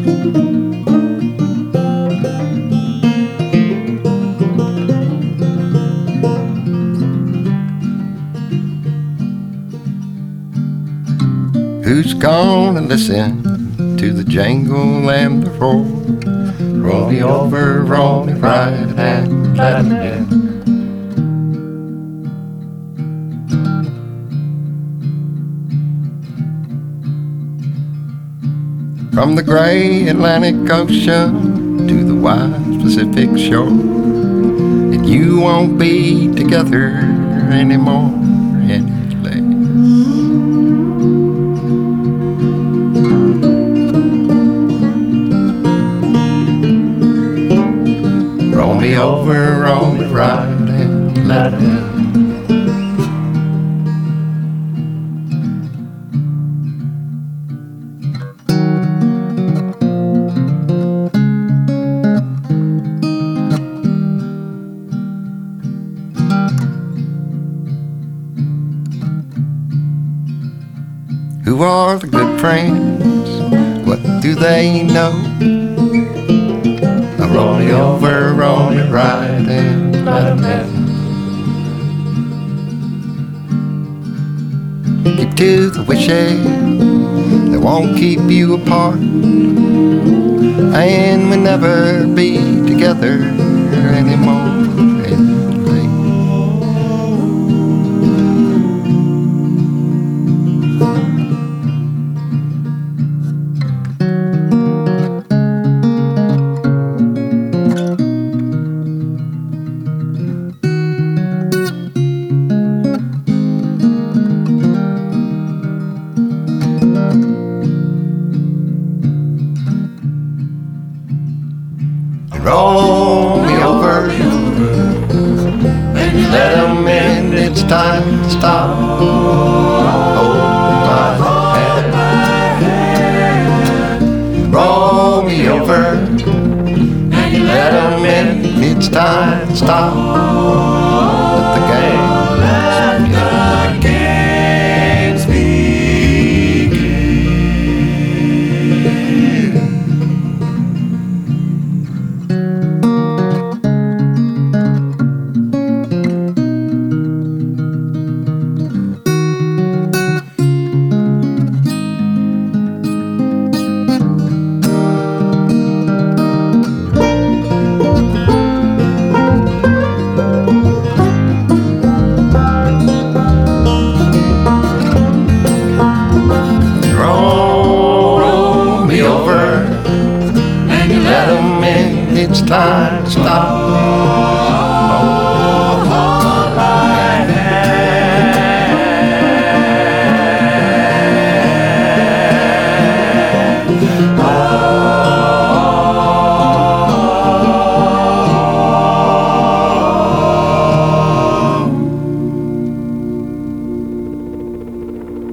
Who's gonna listen to the jangle and the roar? Roll me over, roll me right, and let me in. From the gray Atlantic Ocean to the wide Pacific shore, and you won't be together anymore any less. Roll me over, roll me right, and let me in. Who are the good friends? What do they know? Roll me over, roll me right, and let me in. Keep to the wishes that won't keep you apart, and we'll never be together anymore. Roll me over, and you let them in. It's time to stop. Hold my hand. Roll me over, and you let them in. It's time to stop. Let the games begin. It's time to stop.